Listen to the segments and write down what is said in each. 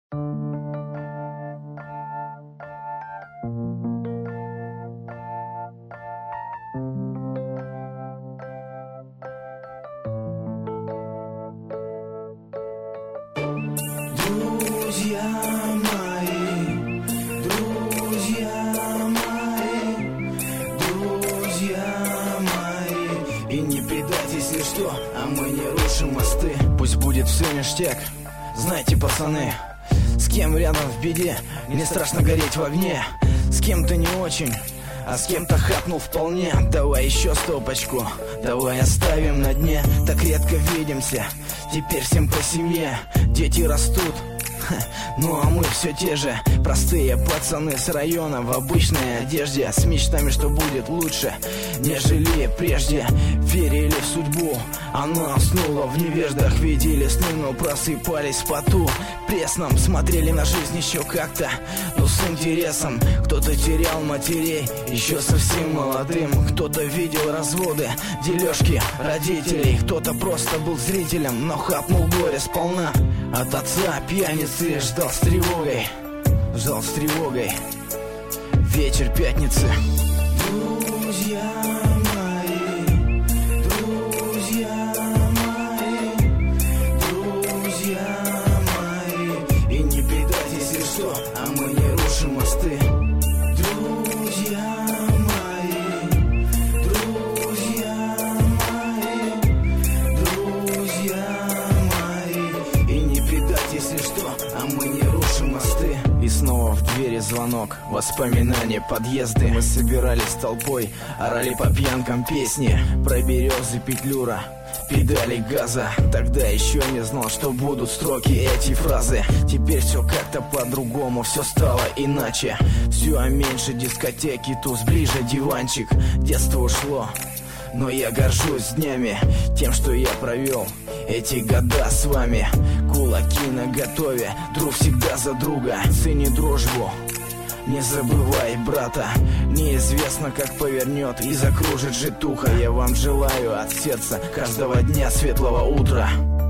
Друзья мои, и не предать, если что, а мы не рушим мосты. Пусть будет все ништяк, знайте, пацаны, с кем рядом в беде, не страшно гореть в огне. С кем-то не очень, а с кем-то хапнул вполне. Давай еще стопочку, давай оставим на дне. Так редко видимся, теперь всем по семье. Дети растут, ну а мы все те же простые пацаны с района в обычной одежде, с мечтами, что будет лучше, нежели прежде. Верили в судьбу, она уснула в невеждах. Видели сны, но просыпались в поту пресном. Смотрели на жизнь еще как-то, но с интересом. Кто-то терял матерей, еще совсем молодым. Кто-то видел разводы, дележки родителей. Кто-то просто был зрителем, но хапнул горе сполна. От отца пьяницы ждал с тревогой, вечер пятницы. Друзья мои, и не предать, если что, а мы не рушим мосты. Друзья мои, и не предать, если что, а мы не рушим мосты. И снова в двери звонок, воспоминания, подъезды. Мы собирались толпой, орали по пьянкам песни про березы, петлюра, педали газа. Тогда еще не знал, что будут строки эти фразы. Теперь все как-то по-другому, все стало иначе. Все меньше дискотеки, туз ближе диванчик. Детство ушло, но я горжусь днями, тем, что я провел эти года с вами. Кулаки наготове, друг всегда за друга. Цени дружбу, не забывай брата. Неизвестно, как повернет и закружит житуха. Я вам желаю от сердца каждого дня светлого утра.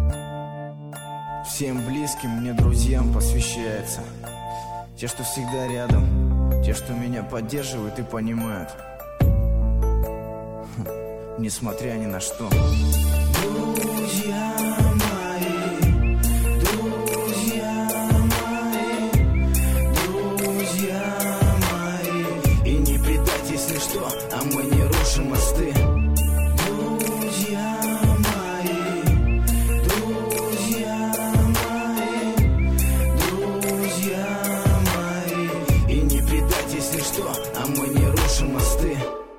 Всем близким мне друзьям посвящается. Те, что всегда рядом, те, что меня поддерживают и понимают, несмотря ни на что. Друзья мои, и не предать, если что, а мы не рушим мосты. Друзья мои, и не предать, если что, а мы не рушим мосты.